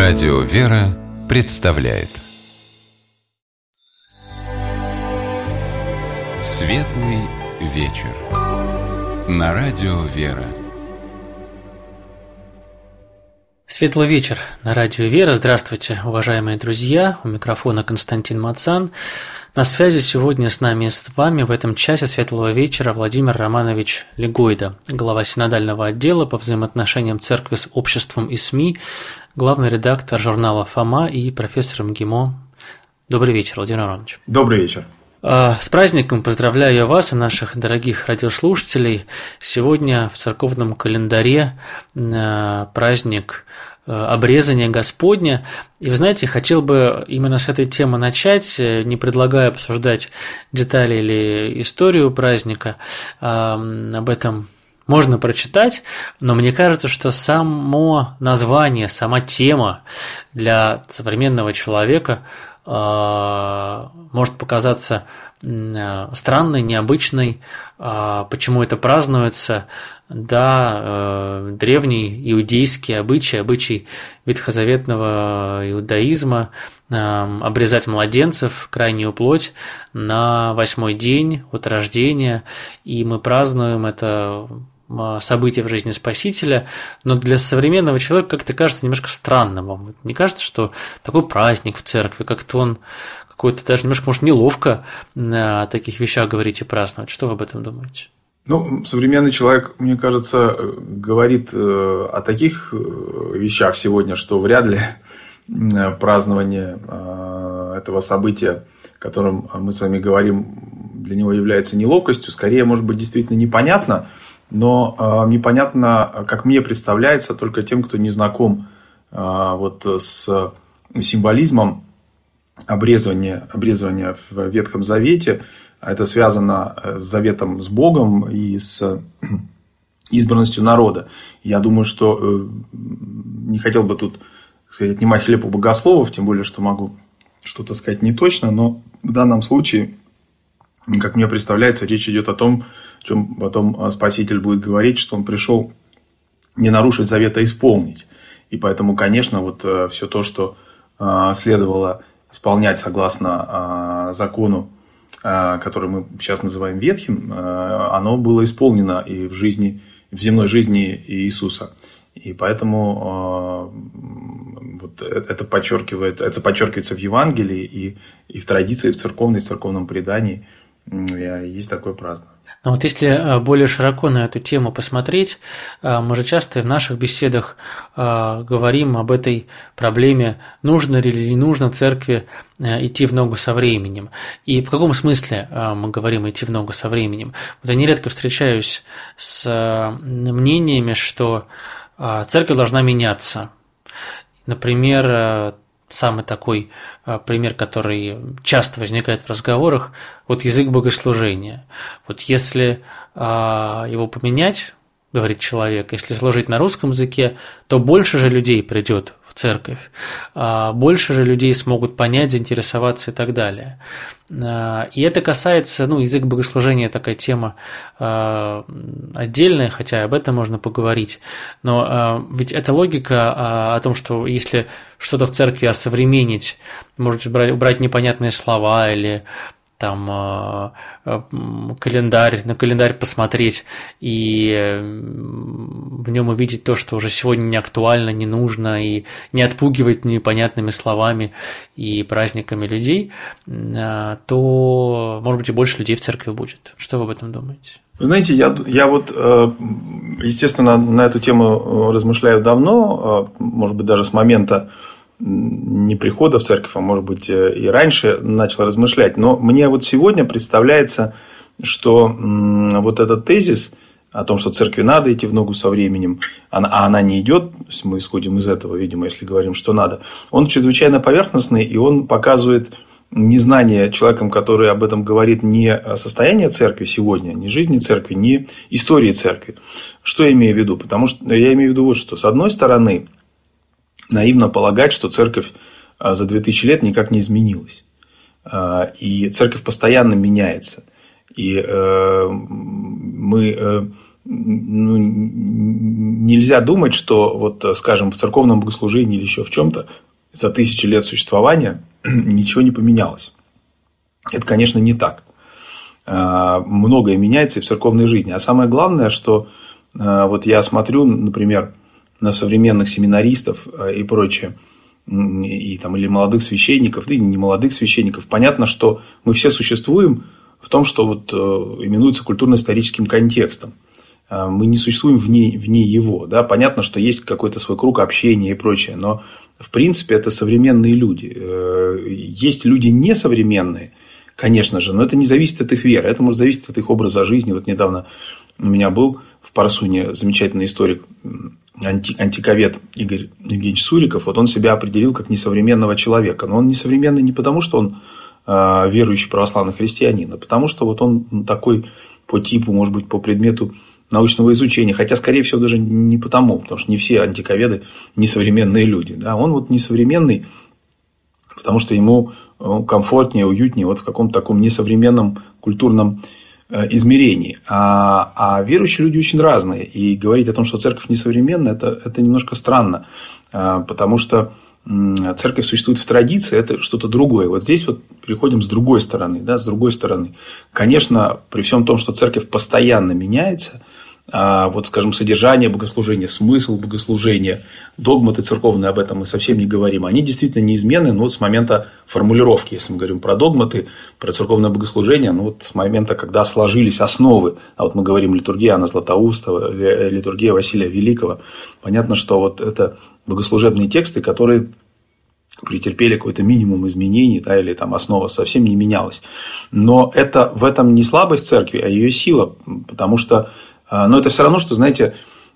Радио «Вера» представляет Светлый вечер на Радио «Вера». Светлый вечер на Радио «Вера». Здравствуйте, уважаемые друзья. У микрофона Константин Мацан. На связи сегодня с нами и с вами в этом часе Светлого вечера Владимир Романович Легойда, глава синодального отдела по взаимоотношениям церкви с обществом и СМИ, главный редактор журнала «Фома» и профессор МГИМО. Добрый вечер, Владимир Романович. Добрый вечер. С праздником поздравляю вас и наших дорогих радиослушателей. Сегодня в церковном календаре праздник обрезания Господня. И вы знаете, хотел бы именно с этой темы начать, не предлагая обсуждать детали или историю праздника. Об этом можно прочитать, но мне кажется, что само название, сама тема для современного человека может показаться странной, необычной. Почему это празднуется? Да, древний иудейский обычай ветхозаветного иудаизма обрезать младенцев, крайнюю плоть, на 8-й день от рождения, и мы празднуем это событие в жизни Спасителя, но для современного человека как-то кажется немножко странным. Вам не кажется, что такой праздник в церкви, как-то он какой-то даже немножко, может, неловко о таких вещах говорить и праздновать? Что вы об этом думаете? Современный человек, мне кажется, говорит о таких вещах сегодня, что вряд ли празднование этого события, о котором мы с вами говорим, для него является неловкостью. Скорее, может быть, действительно непонятно, но непонятно, как мне представляется, только тем, кто не знаком с символизмом обрезывания в Ветхом Завете. Это связано с заветом с Богом и с избранностью народа. Я думаю, что не хотел бы тут отнимать хлеб у богословов, тем более, что могу что-то сказать не точно, но в данном случае, как мне представляется, речь идет о том, о чем потом Спаситель будет говорить, что он пришел не нарушить завет, а исполнить. И поэтому, конечно, все то, что следовало исполнять согласно закону, который мы сейчас называем Ветхим, оно было исполнено и в земной жизни Иисуса. И поэтому это подчеркивается в Евангелии и в традиции, в церковном предании есть такое празднование. Но если более широко на эту тему посмотреть, мы же часто в наших беседах говорим об этой проблеме, нужно или не нужно церкви идти в ногу со временем. И в каком смысле мы говорим идти в ногу со временем? Я нередко встречаюсь с мнениями, что церковь должна меняться. Например, самый такой пример, который часто возникает в разговорах, язык богослужения. Если его поменять, говорит человек, если служить на русском языке, то больше же людей придет в церковь, больше же людей смогут понять, заинтересоваться и так далее. И это касается, язык богослужения такая тема отдельная, хотя об этом можно поговорить, но ведь эта логика о том, что если что-то в церкви осовременить, может убрать непонятные слова или на календарь посмотреть и в нем увидеть то, что уже сегодня не актуально, не нужно, и не отпугивать непонятными словами и праздниками людей, то, может быть, и больше людей в церкви будет. Что вы об этом думаете? Вы знаете, я естественно, на эту тему размышляю давно, может быть, даже с момента не прихода в церковь, а может быть и раньше начал размышлять. Но мне сегодня представляется, что этот тезис о том, что церкви надо идти в ногу со временем, а она не идет, то есть мы исходим из этого, видимо, если говорим, что надо, он чрезвычайно поверхностный, и он показывает незнание человеком, который об этом говорит, не состояние церкви сегодня, не жизни церкви, не истории церкви. Что я имею в виду? Потому что я имею в виду что. С одной стороны, наивно полагать, что церковь за 2000 лет никак не изменилась. И церковь постоянно меняется. И мы нельзя думать, что, вот, скажем, в церковном богослужении или еще в чем-то за 1000 лет существования ничего не поменялось. Это, конечно, не так. Многое меняется и в церковной жизни. А самое главное, что вот я смотрю, например, на современных семинаристов и прочее, и, там, или молодых священников, да и не молодых священников, понятно, что мы все существуем в том, что вот именуется культурно-историческим контекстом. Мы не существуем вне его. Да? Понятно, что есть какой-то свой круг общения и прочее, но в принципе это современные люди. Есть люди несовременные, конечно же, но это не зависит от их веры, это может зависеть от их образа жизни. Вот недавно у меня был в Парсуне замечательный историк, антиковед Игорь Евгеньевич Суриков. Вот он себя определил как несовременного человека. Но он несовременный не потому, что он верующий православный христианин, а потому что вот он такой по типу, может быть, по предмету научного изучения. Хотя, скорее всего, даже не потому что не все антиковеды несовременные люди. Да? Он вот несовременный, потому что ему комфортнее, уютнее вот в каком-то таком несовременном культурном измерении. А верующие люди очень разные. И говорить о том, что церковь несовременная, это немножко странно. Потому что церковь существует в традиции, это что-то другое. Вот здесь вот приходим с другой стороны. Да, с другой стороны. Конечно, при всем том, что церковь постоянно меняется, вот, скажем, содержание богослужения, смысл богослужения, догматы церковные, об этом мы совсем не говорим, они действительно неизменны, но вот с момента формулировки, если мы говорим про догматы, про церковное богослужение, ну вот с момента, когда сложились основы, а вот мы говорим литургия Иоанна Златоуста, литургия Василия Великого, понятно, что вот это богослужебные тексты, которые претерпели какой-то минимум изменений, да, или там основа совсем не менялась. Но это, в этом не слабость церкви, а ее сила, потому что но это все равно, что, знаете,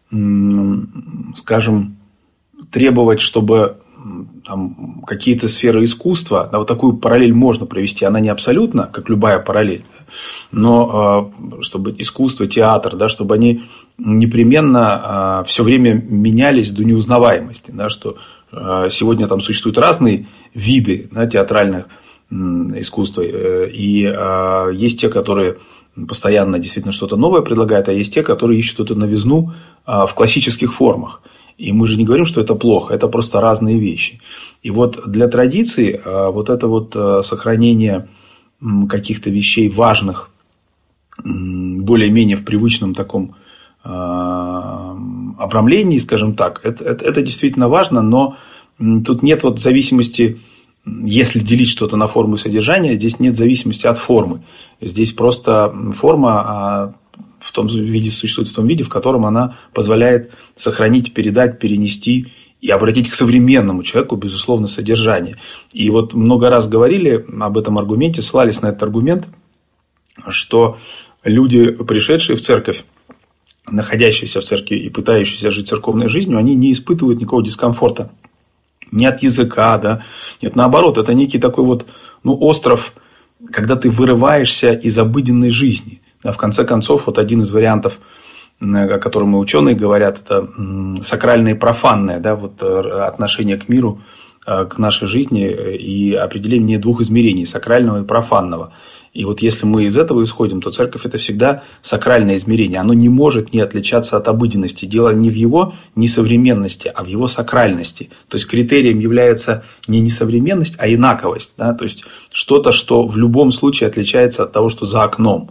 скажем, требовать, чтобы там, какие-то сферы искусства, да, вот такую параллель можно провести, она не абсолютно, как любая параллель, но чтобы искусство, театр, да, чтобы они непременно все время менялись до неузнаваемости, да, что сегодня там существуют разные виды, да, театральных искусства, и есть те, которые постоянно действительно что-то новое предлагают, а есть те, которые ищут эту новизну в классических формах. И мы же не говорим, что это плохо, это просто разные вещи. И вот для традиции вот это вот сохранение каких-то вещей важных, более-менее в привычном таком обрамлении, скажем так, это действительно важно, но тут нет вот зависимости. Если делить что-то на форму и содержание, здесь нет зависимости от формы. Здесь просто форма в том виде существует в том виде, в котором она позволяет сохранить, передать, перенести и обратить к современному человеку, безусловно, содержание. И вот много раз говорили об этом аргументе, ссылались на этот аргумент, что люди, пришедшие в церковь, находящиеся в церкви и пытающиеся жить церковной жизнью, они не испытывают никакого дискомфорта. Не от языка, да. Нет, наоборот, это некий такой вот, остров, когда ты вырываешься из обыденной жизни. Да, в конце концов, вот один из вариантов, о котором и ученые говорят, это сакральное и профанное, да, вот отношение к миру, к нашей жизни и определение двух измерений, сакрального и профанного. И вот если мы из этого исходим, то церковь – это всегда сакральное измерение. Оно не может не отличаться от обыденности. Дело не в его несовременности, а в его сакральности. То есть критерием является не несовременность, а инаковость. Да? То есть что-то, что в любом случае отличается от того, что за окном.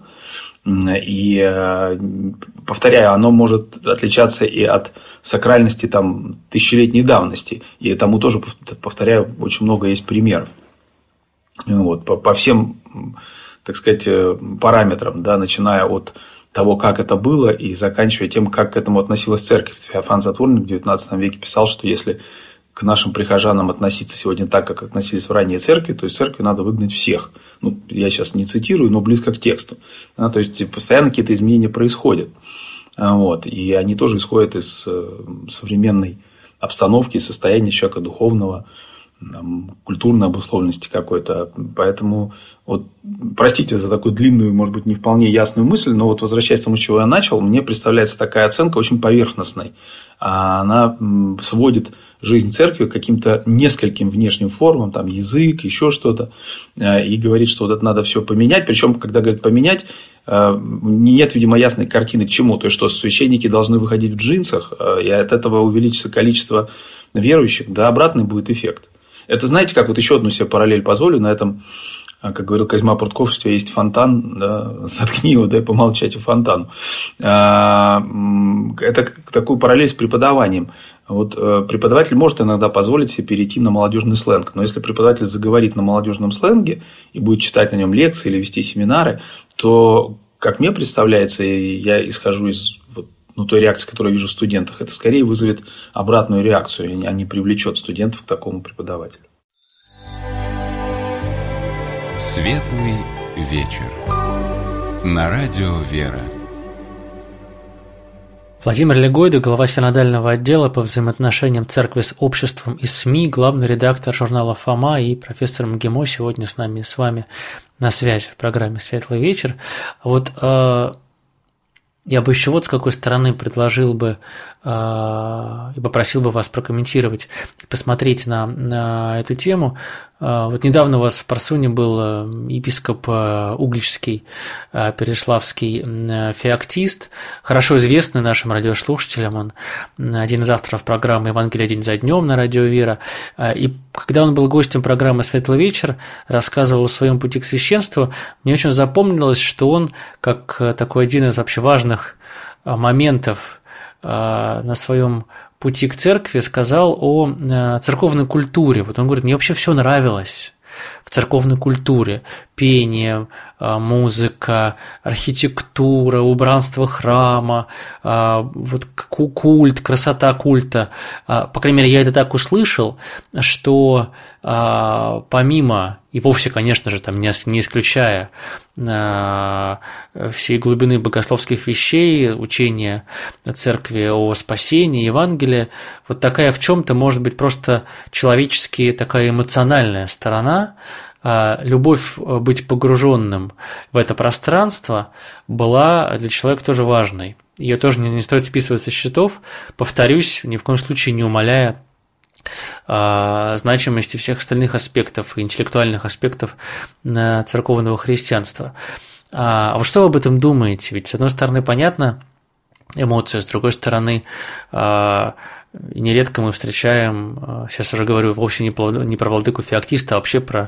И, повторяю, оно может отличаться и от сакральности там, тысячелетней давности. И тому тоже, повторяю, очень много есть примеров. Вот, по всем, так сказать, параметрам, да, начиная от того, как это было, и заканчивая тем, как к этому относилась церковь. Феофан Затворник в XIX веке писал, что если к нашим прихожанам относиться сегодня так, как относились в ранней церкви, то из церкви надо выгнать всех. Я сейчас не цитирую, но близко к тексту. Да, то есть постоянно какие-то изменения происходят. Вот, и они тоже исходят из современной обстановки, состояния человека духовного, культурной обусловленности какой-то. Поэтому, вот, простите за такую длинную, может быть, не вполне ясную мысль, но вот возвращаясь к тому, с чего я начал, мне представляется такая оценка очень поверхностной. Она сводит жизнь церкви к каким-то нескольким внешним формам, там язык, еще что-то, и говорит, что вот это надо все поменять. Причем, когда говорит поменять, нет, видимо, ясной картины к чему. То есть, что священники должны выходить в джинсах, и от этого увеличится количество верующих, да, обратный будет эффект. Это, знаете, как вот еще одну себе параллель позволю на этом, как говорил Козьма Прутков, у тебя есть фонтан, да, заткни его, дай помолчать о фонтану. Это такую параллель с преподаванием. Вот преподаватель может иногда позволить себе перейти на молодежный сленг, но если преподаватель заговорит на молодежном сленге и будет читать на нем лекции или вести семинары, то, как мне представляется, и я исхожу из той реакции, которую я вижу в студентах, это скорее вызовет обратную реакцию, а не привлечет студентов к такому преподавателю. Светлый вечер. На радио «Вера». Владимир Легойда, глава синодального отдела по взаимоотношениям церкви с обществом и СМИ, главный редактор журнала «Фома» и профессор МГИМО сегодня с нами и с вами на связи в программе «Светлый вечер». Вот я бы еще вот с какой стороны предложил бы и попросил бы вас прокомментировать, посмотреть на эту тему. Вот недавно у вас в Парсуне был епископ Угличский, Переславский феоктист, хорошо известный нашим радиослушателям, он один из авторов программы «Евангелие день за днем» на радио «Вера». И когда он был гостем программы «Светлый вечер», рассказывал о своем пути к священству, мне очень запомнилось, что он, как такой один из вообще важных моментов на своем пути к церкви, сказал о церковной культуре. Вот он говорит, мне вообще все нравилось в церковной культуре. Пение, музыка, архитектура, убранство храма, вот культ, красота культа. По крайней мере, я это так услышал, что помимо, и вовсе, конечно же, там, не исключая всей глубины богословских вещей, учения церкви о спасении, Евангелия, вот такая в чем-то, может быть, просто человечески такая эмоциональная сторона, любовь быть погруженным в это пространство была для человека тоже важной. Ее тоже не стоит списывать со счетов, повторюсь, ни в коем случае не умаляя значимости всех остальных аспектов, интеллектуальных аспектов церковного христианства. А вот что вы об этом думаете? Ведь, с одной стороны, понятно, эмоции, с другой стороны, нередко мы встречаем, сейчас уже говорю вовсе не про владыку феоктиста, а вообще про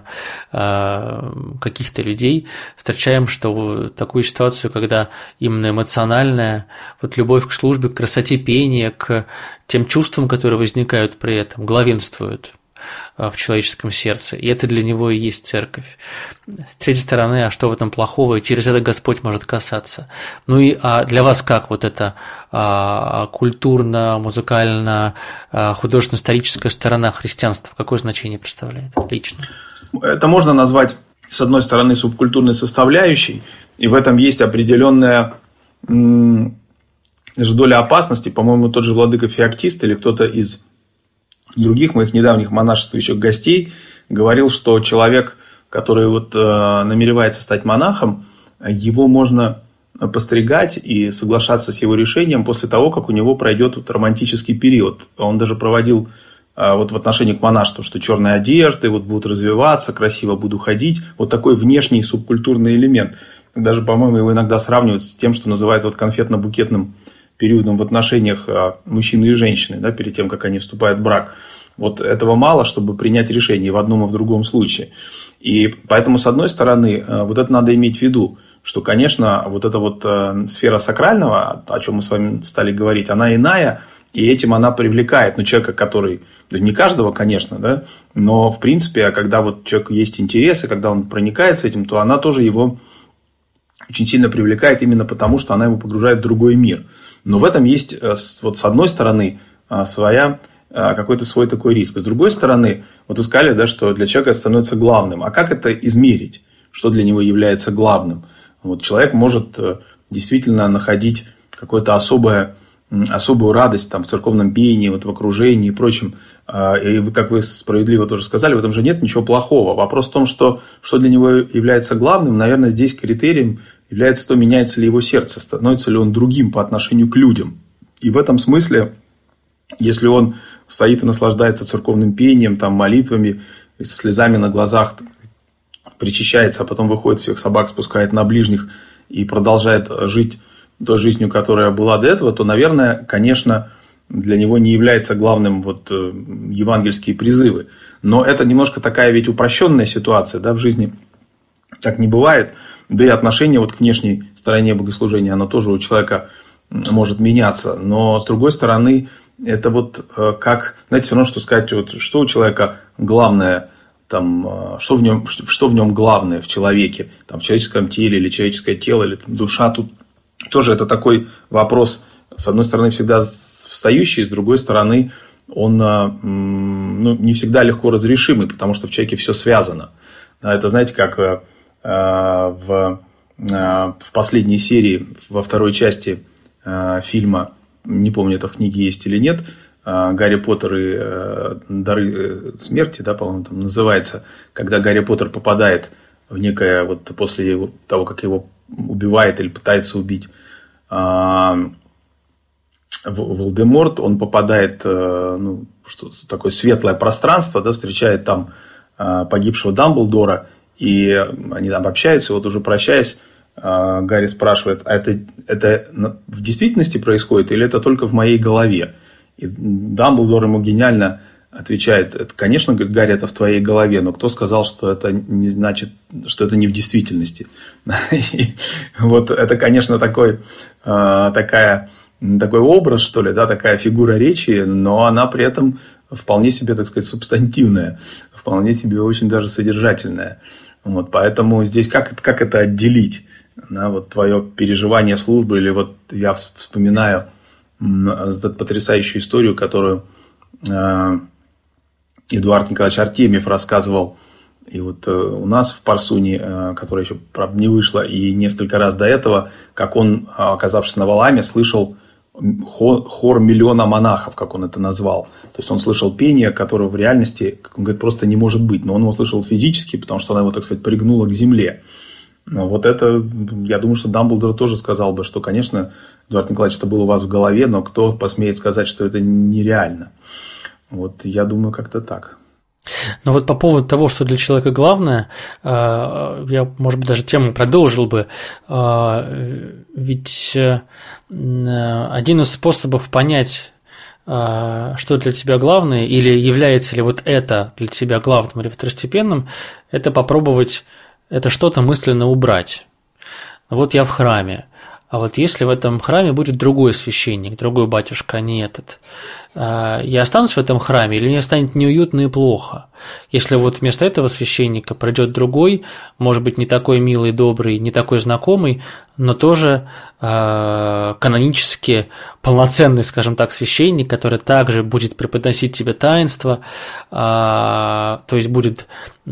каких-то людей, встречаем, что такую ситуацию, когда именно эмоциональная вот любовь к службе, к красоте пения, к тем чувствам, которые возникают при этом, главенствуют в человеческом сердце, и это для него и есть церковь. С третьей стороны, а что в этом плохого, и через это Господь может касаться. Ну и для вас как вот эта культурно, музыкально, художественно-историческая сторона христианства, какое значение представляет лично? Это можно назвать, с одной стороны, субкультурной составляющей, и в этом есть определенная даже доля опасности. По-моему, тот же владыка феоктист или кто-то из других моих недавних монашествующих гостей говорил, что человек, который вот намеревается стать монахом, его можно постригать и соглашаться с его решением после того, как у него пройдет вот романтический период. Он даже проводил вот в отношении к монашеству, что черные одежды вот будут развиваться, красиво буду ходить. Вот такой внешний субкультурный элемент. Даже, по-моему, его иногда сравнивают с тем, что называют вот конфетно-букетным периодом в отношениях мужчины и женщины, да, перед тем, как они вступают в брак. Вот этого мало, чтобы принять решение в одном и в другом случае. И поэтому, с одной стороны, вот это надо иметь в виду, что, конечно, вот эта вот сфера сакрального, о чем мы с вами стали говорить, она иная, и этим она привлекает, человека, который, не каждого, конечно, да, но, в принципе, когда вот человеку есть интересы, когда он проникается этим, то она тоже его очень сильно привлекает именно потому, что она его погружает в другой мир. Но в этом есть, вот с одной стороны, какой-то свой такой риск. С другой стороны, вот вы сказали, да, что для человека это становится главным. А как это измерить? Что для него является главным? Вот человек может действительно находить какую-то особую радость там, в церковном пении, вот в окружении и прочем. И как вы справедливо тоже сказали, в этом же нет ничего плохого. Вопрос в том, что для него является главным. Наверное, здесь критерием является то, меняется ли его сердце, становится ли он другим по отношению к людям. И в этом смысле, если он стоит и наслаждается церковным пением, там, молитвами, и со слезами на глазах причащается, а потом выходит, всех собак спускает на ближних и продолжает жить той жизнью, которая была до этого, то, наверное, конечно, для него не является главным вот евангельские призывы. Но это немножко такая ведь упрощенная ситуация, да, в жизни. Так не бывает. Да и отношение вот к внешней стороне богослужения, оно тоже у человека может меняться. Но, с другой стороны, это вот как, знаете, все равно, что сказать, вот, что у человека главное, там, что в нем главное в человеке, там, в человеческом теле, или человеческое тело, или там, душа. Тут тоже это такой вопрос, с одной стороны, всегда встающий, с другой стороны, он не всегда легко разрешимый, потому что в человеке все связано. Это, знаете, как в последней серии, во второй части фильма, не помню, это в книге есть или нет, «Гарри Поттер и дары смерти», да, по-моему, там называется, когда Гарри Поттер попадает в некое, вот после того, как его убивает или пытается убить Волдеморт, он попадает в такое светлое пространство, да, встречает там погибшего Дамблдора, и они там общаются, и вот уже прощаясь, Гарри спрашивает, а это в действительности происходит или это только в моей голове? И Дамблдор ему гениально отвечает, это, конечно, говорит, Гарри, это в твоей голове, но кто сказал, что это не значит, что это не в действительности? И вот это, конечно, такой образ, что ли, да, такая фигура речи, но она при этом вполне себе, так сказать, субстантивная, вполне себе очень даже содержательная. Вот, поэтому здесь как это отделить? Да, вот твое переживание службы, или вот я вспоминаю потрясающую историю, которую Эдуард Николаевич Артемьев рассказывал. И вот у нас в Парсуне, которая еще, правда, не вышла, и несколько раз до этого, как он, оказавшись на Валааме, слышал хор миллиона монахов, как он это назвал. То есть он слышал пение, которое в реальности, как он говорит, просто не может быть. Но он его слышал физически, потому что она его, так сказать, пригнула к земле. Но вот это, я думаю, что Дамблдор тоже сказал бы, что, конечно, Эдуард Николаевич, это было у вас в голове, но кто посмеет сказать, что это нереально? Вот я думаю, как-то так. Но вот по поводу того, что для человека главное, я, может быть, даже тему продолжил бы. Ведь один из способов понять, что для тебя главное, или является ли вот это для тебя главным или второстепенным, это попробовать это что-то мысленно убрать. Вот я в храме. А вот если в этом храме будет другой священник, другой батюшка, а не этот, я останусь в этом храме или мне станет неуютно и плохо? Если вот вместо этого священника придет другой, может быть, не такой милый, добрый, не такой знакомый, но тоже канонически полноценный, скажем так, священник, который также будет преподносить тебе таинство, то есть будет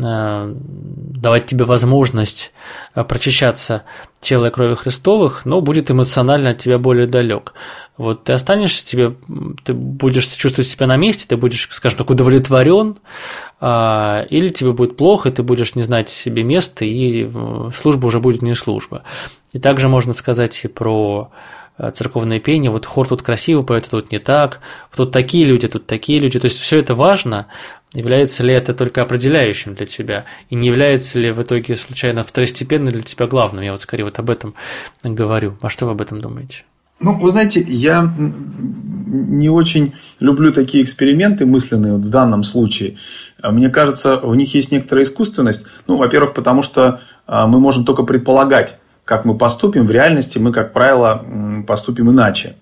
давать тебе возможность прочищаться тела и крови Христовых, но будет эмоционально от тебя более далек. Вот ты останешься, ты будешь чувствовать себя на месте, ты будешь, скажем так, удовлетворен, или тебе будет плохо, и ты будешь не знать себе места, и служба уже будет не служба. И также можно сказать и про церковное пение, вот хор тут красиво поет, а тут не так, тут такие люди, тут такие люди, то есть все это важно, является ли это только определяющим для тебя, и не является ли в итоге случайно второстепенным для тебя главным, я вот скорее вот об этом говорю. А что вы об этом думаете? Ну, вы знаете, я не очень люблю такие эксперименты мысленные вот в данном случае. Мне кажется, в них есть некоторая искусственность. Ну, во-первых, потому что мы можем только предполагать, как мы поступим. В реальности мы, как правило, поступим иначе.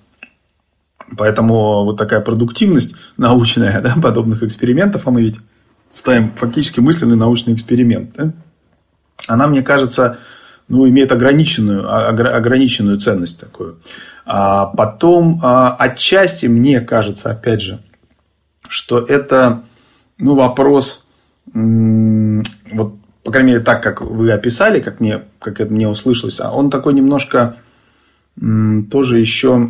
Поэтому вот такая продуктивность научная, да, подобных экспериментов, а мы ведь ставим фактически мысленный научный эксперимент, да? Она, мне кажется, имеет ограниченную ценность такую. А потом, отчасти, мне кажется, опять же, что это вопрос, вот, по крайней мере, так, как вы описали, как это мне услышалось, он такой немножко тоже еще,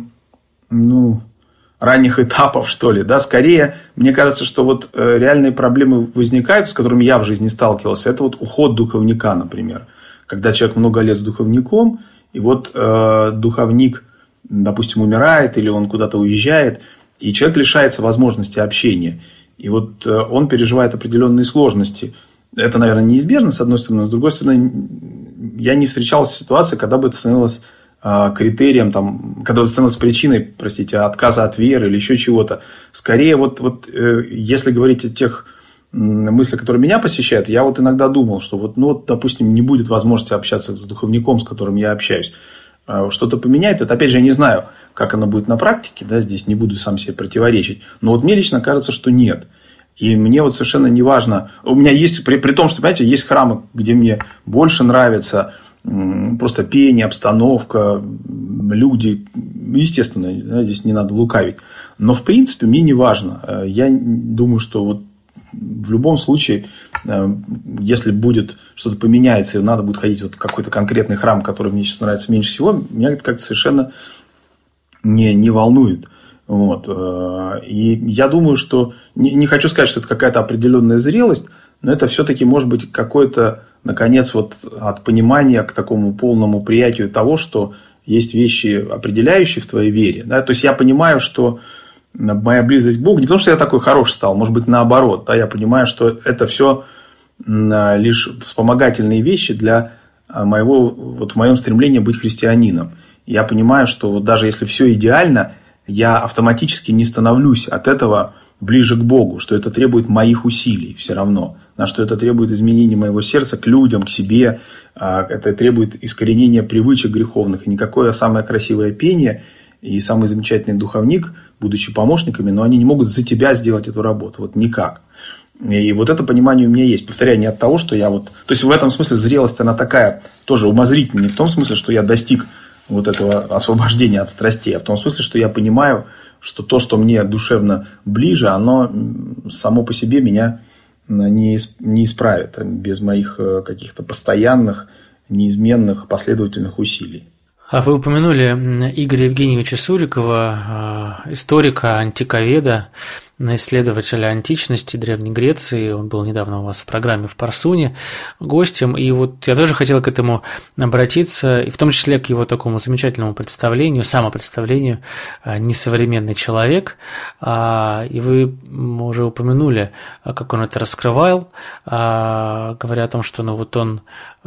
ранних этапов, что ли, да, скорее, мне кажется, что вот реальные проблемы возникают, с которыми я в жизни сталкивался, это вот уход духовника, например, когда человек много лет с духовником, и вот духовник, допустим, умирает, или он куда-то уезжает, и человек лишается возможности общения, и вот он переживает определенные сложности. Это, наверное, неизбежно, с одной стороны, но с другой стороны, я не встречал ситуации, когда бы это становилось критерием, там, когда бы это становилось причиной, простите, отказа от веры или еще чего-то. Скорее, если говорить о тех мыслях, которые меня посещают, я вот иногда думал, что допустим, не будет возможности общаться с духовником, с которым я общаюсь. Что-то поменяет. Это, опять же, я не знаю, как оно будет на практике, да, здесь не буду сам себе противоречить. Но вот мне лично кажется, что нет. И мне вот совершенно не важно. У меня есть, при том, что, понимаете, есть храмы, где мне больше нравится просто пение, обстановка, люди. Естественно, да, здесь не надо лукавить. Но, в принципе, мне не важно. Я думаю, что вот в любом случае, если будет что-то поменяется, и надо будет ходить в какой-то конкретный храм, который мне сейчас нравится меньше всего, меня это как-то совершенно не волнует. Вот. И я думаю, что не хочу сказать, что это какая-то определенная зрелость, но это все-таки может быть какое-то, наконец, вот от понимания к такому полному приятию того, что есть вещи, определяющие в твоей вере. Да? То есть я понимаю, что моя близость к Богу, не потому что я такой хороший стал, может быть, наоборот. Да? Я понимаю, что это все лишь вспомогательные вещи для в моем стремлении быть христианином. Я понимаю, что вот даже если все идеально, я автоматически не становлюсь от этого ближе к Богу, что это требует моих усилий все равно, что это требует изменения моего сердца к людям, к себе, это требует искоренения привычек греховных. И никакое самое красивое пение и самый замечательный духовник, будучи помощниками, но они не могут за тебя сделать эту работу. Вот никак. И вот это понимание у меня есть. Повторяю, не от того, что я вот... То есть, в этом смысле зрелость, она такая тоже умозрительная. Не в том смысле, что я достиг вот этого освобождения от страстей, а в том смысле, что я понимаю, что то, что мне душевно ближе, оно само по себе меня не исправит без моих каких-то постоянных, неизменных, последовательных усилий. А вы упомянули Игоря Евгеньевича Сурикова, историка, антиковеда, исследователя античности Древней Греции. Он был недавно у вас в программе в Парсуне гостем. И вот я тоже хотел к этому обратиться, и в том числе к его такому замечательному представлению, самопредставлению «Несовременный человек». И вы уже упомянули, как он это раскрывал, говоря о том, что он,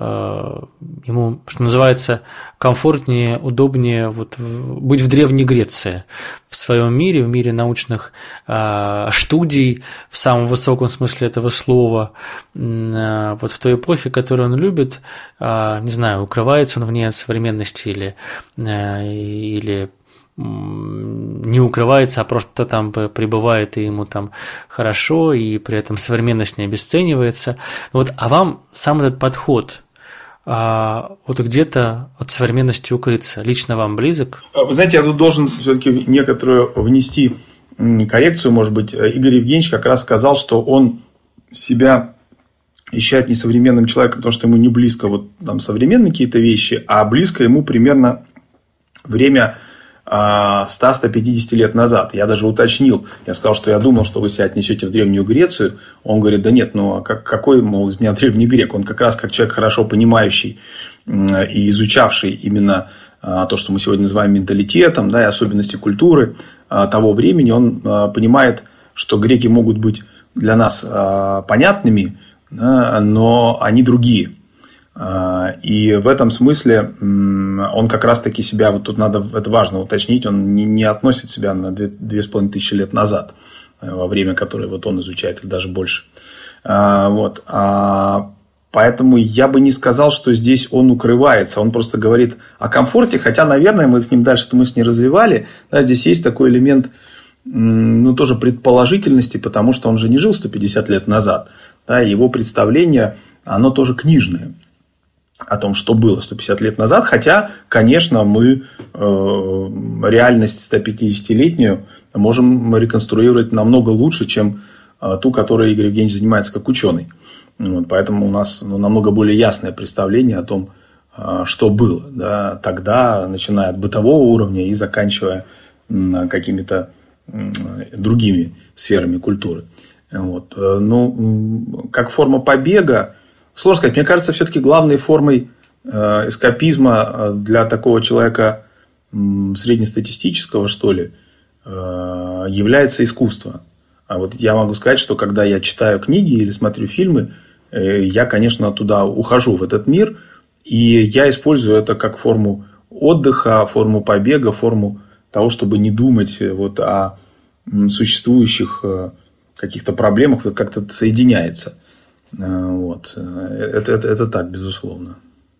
ему, что называется, комфортнее, удобнее быть в Древней Греции, в своем мире, в мире научных студий, в самом высоком смысле этого слова, вот в той эпохе, которую он любит, не знаю, укрывается он вне современности или не укрывается, а просто там пребывает, и ему там хорошо, и при этом современность не обесценивается. А вам сам этот подход где-то от современности укрыться лично вам близок? Вы знаете, я тут должен все-таки некоторую внести коррекцию, может быть. Игорь Евгеньевич как раз сказал, что он себя считает несовременным человеком, потому что ему не близко современные какие-то вещи, а близко ему примерно время 100-150 лет назад. Я даже уточнил. Я сказал, что я думал, что вы себя отнесете в Древнюю Грецию. Он говорит, да нет, какой, мол, из меня древний грек? Он как раз как человек, хорошо понимающий и изучавший именно то, что мы сегодня называем менталитетом, да, и особенности культуры того времени. Он понимает, что греки могут быть для нас понятными, но они другие. И в этом смысле он как раз-таки себя, тут надо, это важно уточнить, он не относит себя на 2500 лет назад, во время которое он изучает, или даже больше. Поэтому я бы не сказал, что здесь он укрывается, он просто говорит о комфорте, хотя, наверное, мы с ним дальше эту мысль не развивали, да, здесь есть такой элемент, тоже предположительности, потому что он же не жил 150 лет назад, да, его представление, оно тоже книжное о том, что было 150 лет назад. Хотя, конечно, мы реальность 150-летнюю можем реконструировать намного лучше, чем ту, которой Игорь Евгеньевич занимается как ученый. Поэтому у нас намного более ясное представление о том, что было, да, тогда, начиная от бытового уровня и заканчивая какими-то другими сферами культуры. Как форма побега, сложно сказать. Мне кажется, все-таки главной формой эскапизма для такого человека среднестатистического, что ли, является искусство. А я могу сказать, что когда я читаю книги или смотрю фильмы, я, конечно, туда ухожу, в этот мир, И я использую это как форму отдыха, форму побега, форму того, чтобы не думать вот о существующих каких-то проблемах, вот как-то это соединяется. Вот. Это так, безусловно.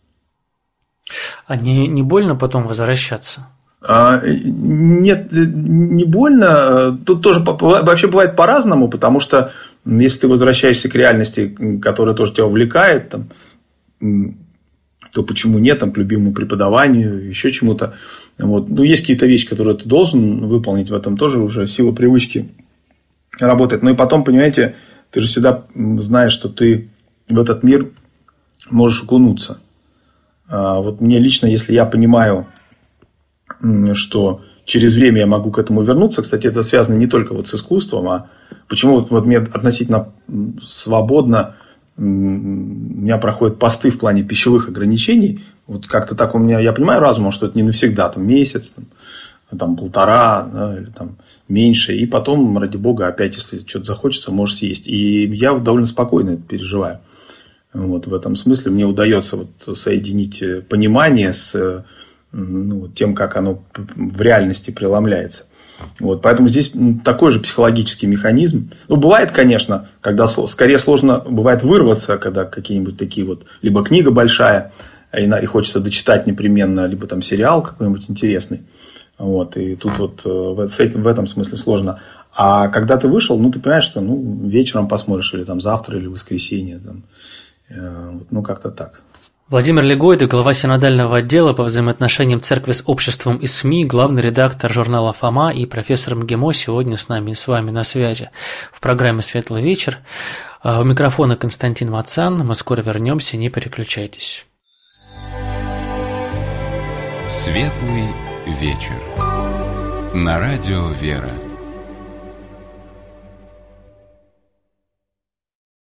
А не больно потом возвращаться? Нет, не больно. Тут тоже вообще бывает по-разному, потому что если ты возвращаешься к реальности, которая тоже тебя увлекает, там, то почему нет, там, к любимому преподаванию, еще чему-то. Вот. Ну, есть какие-то вещи, которые ты должен выполнить, в этом тоже уже сила привычки работает. Ну, и потом, понимаете, ты же всегда знаешь, что ты в этот мир можешь окунуться. Вот мне лично, если я понимаю, что через время я могу к этому вернуться, кстати, это связано не только вот с искусством, а почему вот мне относительно свободно у меня проходят посты в плане пищевых ограничений. Вот как-то так у меня, я понимаю разумом, что это не навсегда, там месяц, там полтора, да, или там меньше. И потом, ради бога, опять, если что-то захочется, можешь съесть. И я довольно спокойно это переживаю. Вот, в этом смысле мне удается вот соединить понимание с тем, как оно в реальности преломляется. Вот, поэтому здесь такой же психологический механизм. Ну, бывает, конечно, когда скорее сложно бывает вырваться, когда какие-нибудь такие вот, либо книга большая, и хочется дочитать непременно, либо там сериал какой-нибудь интересный. Вот, и тут вот в этом смысле сложно. А когда ты вышел, ты понимаешь, что вечером посмотришь, или там завтра, или в воскресенье. Там, как-то так. Владимир Легойда, глава синодального отдела по взаимоотношениям церкви с обществом и СМИ, главный редактор журнала «Фома» и профессор МГИМО сегодня с нами и с вами на связи в программе «Светлый вечер». У микрофона Константин Мацан. Мы скоро вернемся, не переключайтесь. Светлый вечер. На радио «Вера».